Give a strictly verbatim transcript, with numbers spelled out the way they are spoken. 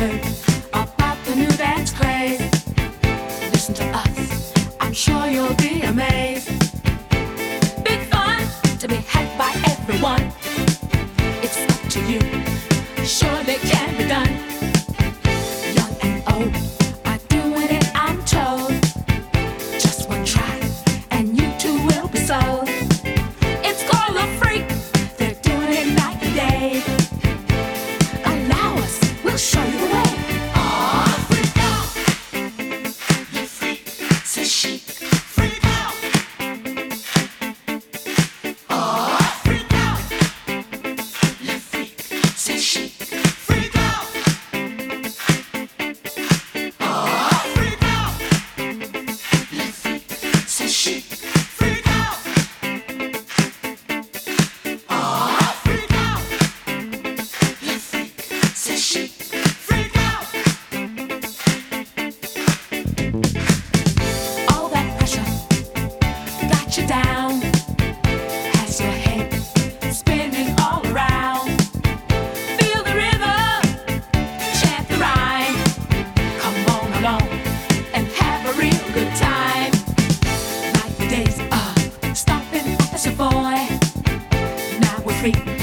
heard about the new dance craze? Listen to us, I'm sure you'll be amazed. Big fun to be had by everyone. It's up to you, surely can be done. Young and old are doing it, I'm told. Just one try and you too will be sold. It's called a freak, they're doing it night and day. Allow us, we'll show you the way. Oh, freak out, you freak, says she. Freak out. Oh, freak out, you freak, says she. Freak out. Oh, freak out, you freak, says she. Freak out. Oh, freak out, you freak, says she. Freak out. All that pressure got you down, has your head spinning all around. Feel the rhythm, chant the rhyme. Come on along and have a real good time. Like the days of stomping at the Savoy. Now we're free.